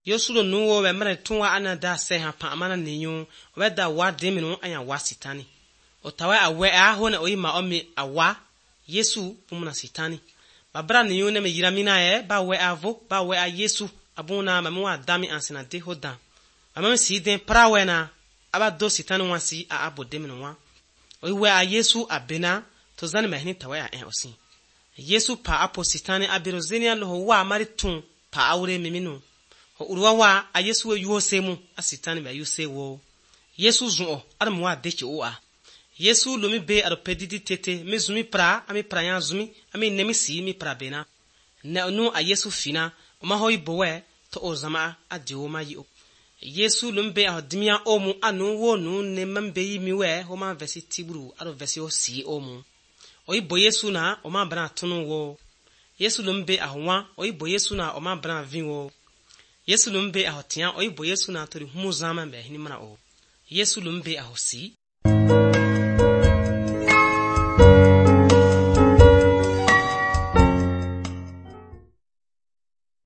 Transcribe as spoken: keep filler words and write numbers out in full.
Yosulo nuwo we mre tunwa anada se ha pa amana ninyu we da wa deminu anya wa sitani otawa awe aho na oyima omi awa Yesu pumuna sitani babra ninyu ne me yiramina e ba we avo ba we a Yesu abuna mamu adami ansina de hodan amam si den prawe na aba do sitani wansi a abo deminu wa oiwe a Yesu abena to zani mehni tawa ya en osin Yesu pa apo sitani abirozenia lo wa mari tun pa awre miminu uruwa wa a Yesu we yuho semu a sitani ba yuse wo Yesu zun adam wa dechi o a Yesu lomi be ado pedidi tete me zumi pra ami pranya zumi ami nemi si mi pra bena na nu a Yesu fina o ma hoyi bowe to o zama a diwo ma yi o Yesu lomi be a dimia omu anu wo nu ne mambe yi mi we ho ma versi tiburu ado versi o si omu oyi bo Yesu na o ma bana tunu wo Yesu lomi be a hwa oyi bo Yesu na o ma bana vin wo Yesu lumbe ahotia oyibo Yesu na tori humu zama mbe hini mana o Yesu lumbe ahosi